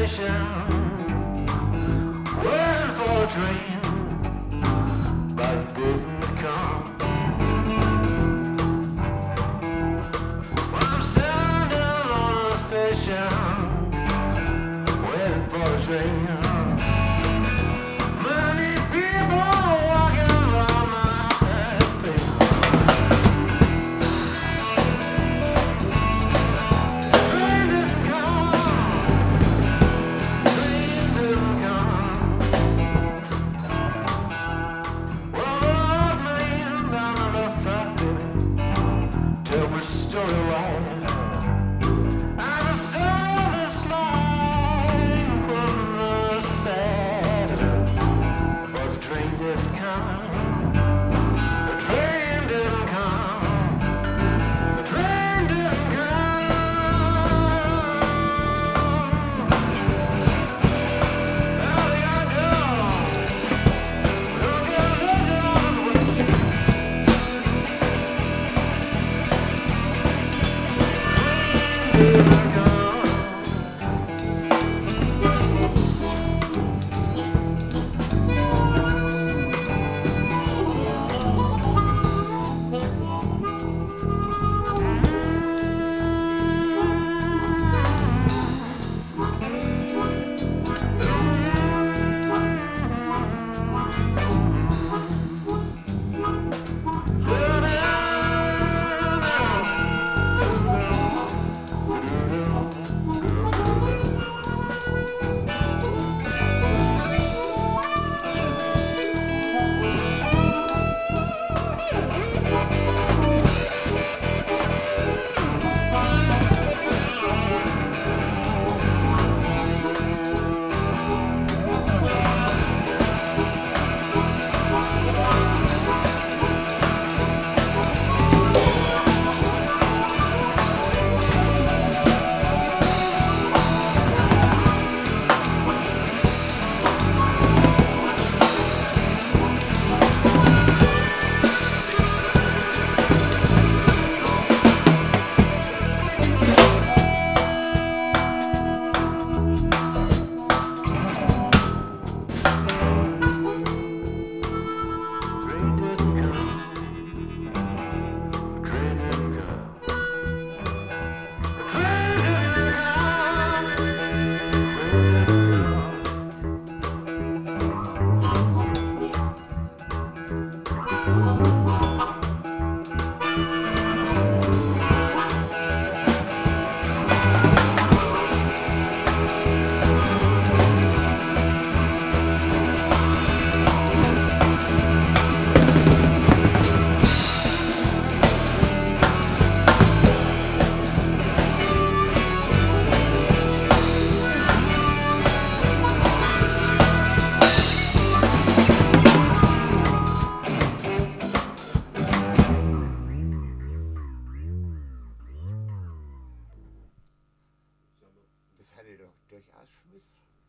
station, waiting for a train, but it didn't come. Well, I'm standing on the station, waiting for a train. Many people walking around my face. Train didn't come. Train didn't come. Well, the old man down the left side, baby, tell me story right. I just told this line from the side, but the train didn't come. The train didn't come. The train didn't come. Now they got gone. Don't get looking on the way. Didn't come. Train didn't come. Train didn't come. Train didn't come. Das hatte doch durchaus Schmiss.